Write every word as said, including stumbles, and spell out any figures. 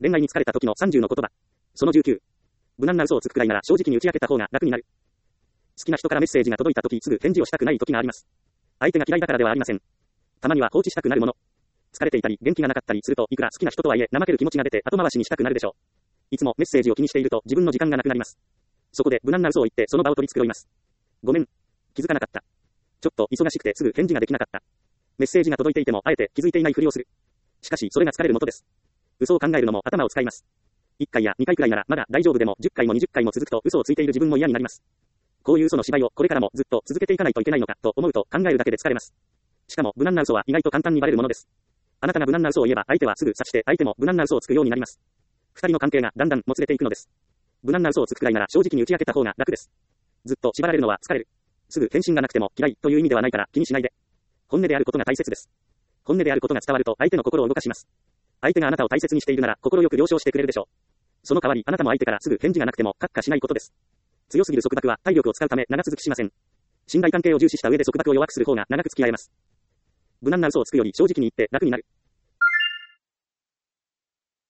恋愛に疲れた時のさんじゅうの言葉。そのじゅうきゅう。無難な嘘をつくくらいなら正直に打ち明けた方が楽になる。好きな人からメッセージが届いた時すぐ返事をしたくない時があります。相手が嫌いだからではありません。たまには放置したくなるもの。疲れていたり元気がなかったりするといくら好きな人とはいえ怠ける気持ちが出て後回しにしたくなるでしょう。いつもメッセージを気にしていると自分の時間がなくなります。そこで無難な嘘を言ってその場を取り繕います。ごめん。気づかなかった。ちょっと忙しくてすぐ返事ができなかった。メッセージが届いていてもあえて気づいていないふりをする。しかしそれが疲れる元です。嘘を考えるのも頭を使います。いっかいやにかいくらいならまだ大丈夫でもじゅっかいもにじゅっかいも続くと嘘をついている自分も嫌になります。こういう嘘の芝居をこれからもずっと続けていかないといけないのかと思うと考えるだけで疲れます。しかも無難な嘘は意外と簡単にバレるものです。あなたが無難な嘘を言えば相手はすぐ察して相手も無難な嘘をつくようになります。二人の関係がだんだんもつれていくのです。無難な嘘をつくくらいなら正直に打ち明けた方が楽です。ずっと縛られるのは疲れる。すぐ返信がなくても嫌いという意味ではないから気にしないで。本音であることが大切です。本音であることが伝わると相手の心を動かします。相手があなたを大切にしているなら心よく了承してくれるでしょう。その代わりあなたも相手からすぐ返事がなくてもカッカしないことです。強すぎる束縛は体力を使うため長続きしません。信頼関係を重視した上で束縛を弱くする方が長く付き合えます。無難な嘘をつくより正直に言って楽になる。